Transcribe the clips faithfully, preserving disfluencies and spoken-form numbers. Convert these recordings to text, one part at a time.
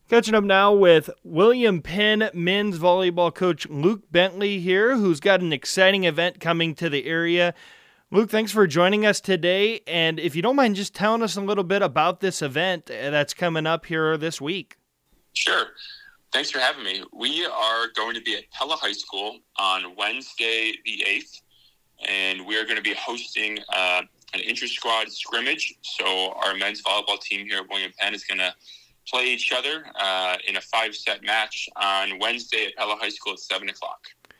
Catching up now with William Penn men's volleyball coach Luke Bentley here, who's got an exciting event coming to the area. Luke, thanks for joining us today. And if you don't mind just telling us a little bit about this event that's coming up here this week. Sure. Thanks for having me. We are going to be at Pella High School on Wednesday the eighth, and we are going to be hosting uh, an inter-squad scrimmage. So our men's volleyball team here at William Penn is going to play each other uh, in a five-set match on Wednesday at Pella High School at seven o'clock.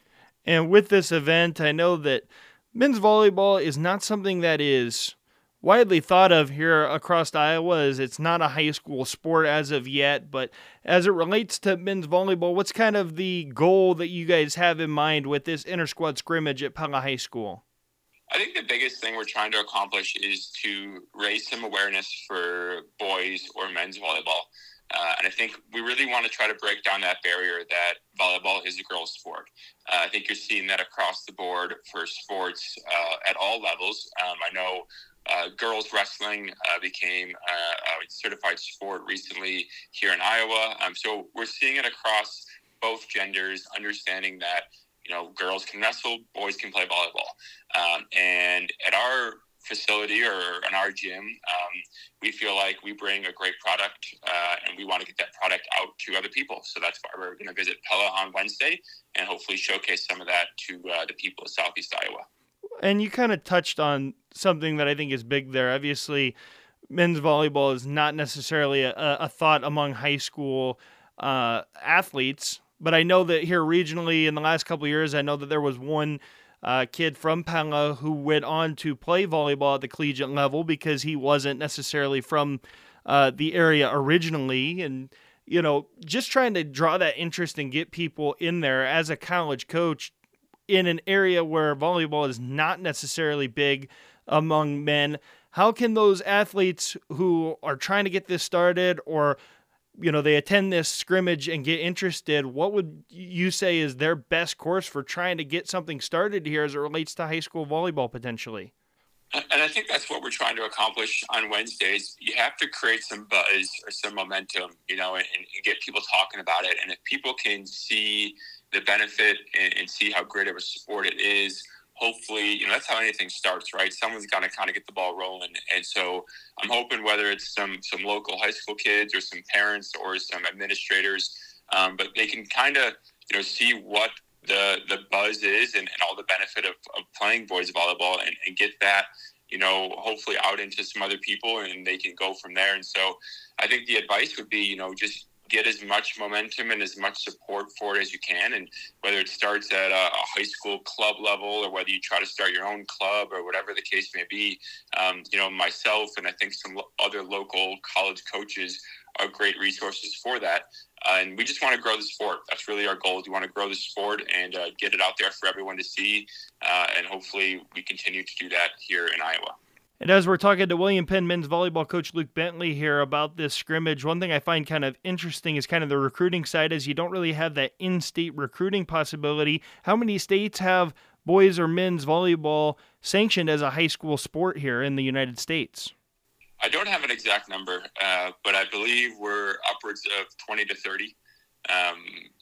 And with this event, I know that men's volleyball is not something that is widely thought of here across Iowa, as it's not a high school sport as of yet. But as it relates to men's volleyball, what's kind of the goal that you guys have in mind with this inter-squad scrimmage at Pella High School? I think the biggest thing we're trying to accomplish is to raise some awareness for boys or men's volleyball. Uh, and I think we really want to try to break down that barrier that volleyball is a girls' sport. Uh, I think you're seeing that across the board for sports uh, at all levels. Um, I know uh, girls wrestling uh, became uh, a certified sport recently here in Iowa. Um, so we're seeing it across both genders, understanding that you know, girls can wrestle, boys can play volleyball. Um, and at our facility or in our gym, um, we feel like we bring a great product uh, and we want to get that product out to other people. So that's why we're going to visit Pella on Wednesday and hopefully showcase some of that to uh, the people of Southeast Iowa. And you kind of touched on something that I think is big there. Obviously, men's volleyball is not necessarily a, a thought among high school uh, athletes. But I know that here regionally in the last couple of years, I know that there was one uh, kid from Pella who went on to play volleyball at the collegiate level because he wasn't necessarily from uh, the area originally. And, you know, just trying to draw that interest and get people in there as a college coach in an area where volleyball is not necessarily big among men. How can those athletes who are trying to get this started, or you know, they attend this scrimmage and get interested, what would you say is their best course for trying to get something started here as it relates to high school volleyball potentially? And I think that's what we're trying to accomplish on Wednesdays. You have to create some buzz or some momentum, you know, and, and get people talking about it. And if people can see the benefit and, and see how great of a sport it is, hopefully, you know, that's how anything starts, right? Someone's got to kind of get the ball rolling. And so I'm hoping whether it's some some local high school kids or some parents or some administrators, um, but they can kind of, you know, see what the the buzz is and, and all the benefit of, of playing boys volleyball and, and get that, you know, hopefully out into some other people and they can go from there. And so I think the advice would be, you know, just get as much momentum and as much support for it as you can. And whether it starts at a, a high school club level or whether you try to start your own club or whatever the case may be, um, you know, myself and I think some lo- other local college coaches are great resources for that. Uh, and we just want to grow the sport. That's really our goal. We want to grow the sport and uh, get it out there for everyone to see. Uh, and hopefully we continue to do that here in Iowa. And as we're talking to William Penn men's volleyball coach Luke Bentley here about this scrimmage, one thing I find kind of interesting is kind of the recruiting side, is you don't really have that in-state recruiting possibility. How many states have boys or men's volleyball sanctioned as a high school sport here in the United States? I don't have an exact number, uh, but I believe we're upwards of twenty to thirty. Um,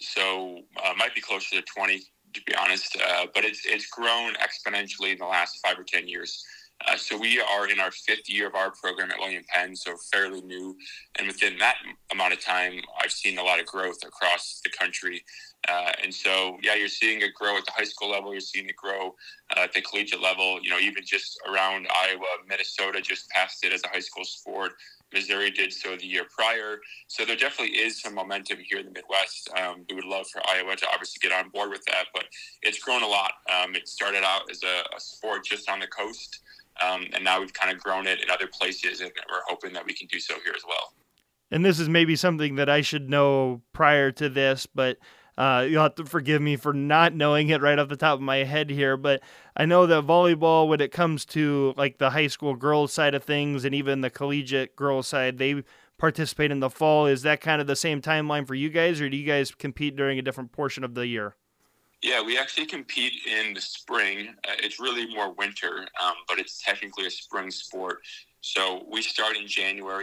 so uh, might be closer to twenty, to be honest. Uh, but it's it's grown exponentially in the last five or ten years. Uh, so we are in our fifth year of our program at William Penn, so fairly new. And within that amount of time, I've seen a lot of growth across the country. Uh, and so, yeah, you're seeing it grow at the high school level. You're seeing it grow uh, at the collegiate level. You know, even just around Iowa, Minnesota just passed it as a high school sport. Missouri did so the year prior. So there definitely is some momentum here in the Midwest. Um, we would love for Iowa to obviously get on board with that, but it's grown a lot. Um, it started out as a, a sport just on the coast. Um, and now we've kind of grown it in other places, and we're hoping that we can do so here as well. And this is maybe something that I should know prior to this, but uh, you'll have to forgive me for not knowing it right off the top of my head here. But I know that volleyball, when it comes to like the high school girls side of things and even the collegiate girls side, they participate in the fall. Is that kind of the same timeline for you guys, or do you guys compete during a different portion of the year? Yeah, we actually compete in the spring. Uh, it's really more winter, um, but it's technically a spring sport. So we start in January.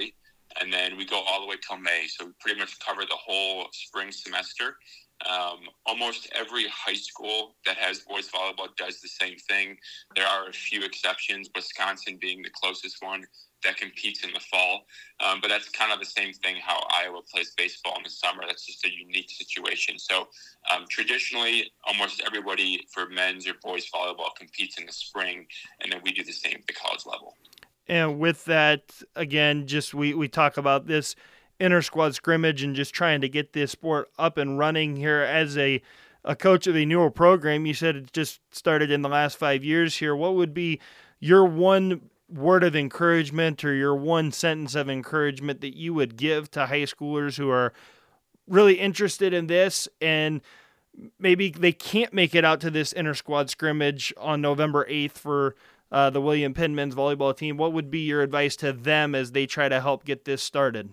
and then we go all the way till May. So we pretty much cover the whole spring semester. Um, almost every high school that has boys volleyball does the same thing. There are a few exceptions, Wisconsin being the closest one that competes in the fall. Um, but that's kind of the same thing how Iowa plays baseball in the summer. That's just a unique situation. So um, traditionally, almost everybody for men's or boys volleyball competes in the spring, and then we do the same at the college level. And with that, again, just we, we talk about this inter-squad scrimmage and just trying to get this sport up and running here. As a, a coach of a newer program, you said it just started in the last five years here. What would be your one word of encouragement or your one sentence of encouragement that you would give to high schoolers who are really interested in this and maybe they can't make it out to this inter-squad scrimmage on November eighth for uh, the William Penn men's volleyball team? What would be your advice to them as they try to help get this started?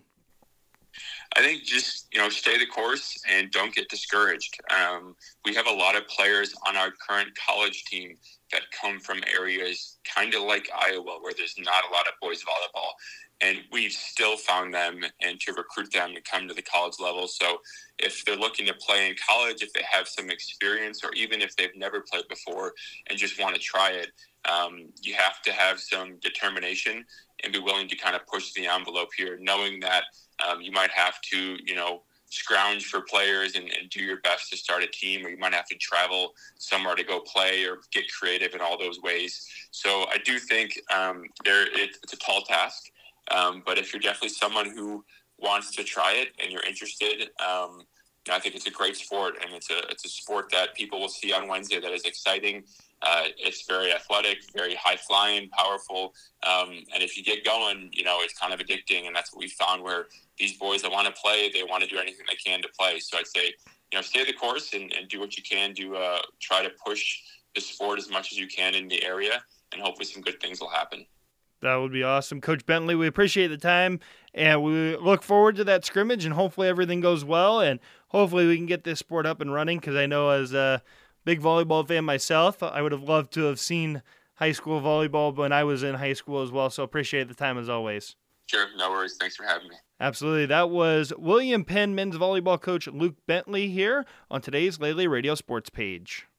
I think just, you know, stay the course and don't get discouraged. Um, we have a lot of players on our current college team that come from areas kind of like Iowa where there's not a lot of boys volleyball. And we've still found them and to recruit them to come to the college level. So if they're looking to play in college, if they have some experience, or even if they've never played before and just want to try it, um, you have to have some determination and be willing to kind of push the envelope here, knowing that um, you might have to, you know, scrounge for players and, and do your best to start a team, or you might have to travel somewhere to go play or get creative in all those ways. So I do think um, there it, it's a tall task, um, but if you're definitely someone who wants to try it and you're interested, um, I think it's a great sport, and it's a it's a sport that people will see on Wednesday that is exciting. Uh, it's very athletic, very high flying, powerful, um, and if you get going, you know, it's kind of addicting, and that's what we found where these boys that want to play, they want to do anything they can to play. So I'd say, you know, stay the course and, and do what you can to uh, try to push the sport as much as you can in the area, and hopefully some good things will happen. That would be awesome. Coach Bentley, we appreciate the time, and we look forward to that scrimmage, and hopefully everything goes well, and hopefully we can get this sport up and running, because I know as a big volleyball fan myself, I would have loved to have seen high school volleyball when I was in high school as well, so appreciate the time as always. Sure, no worries. Thanks for having me. Absolutely. That was William Penn men's volleyball coach Luke Bentley here on today's Lele Radio Sports page.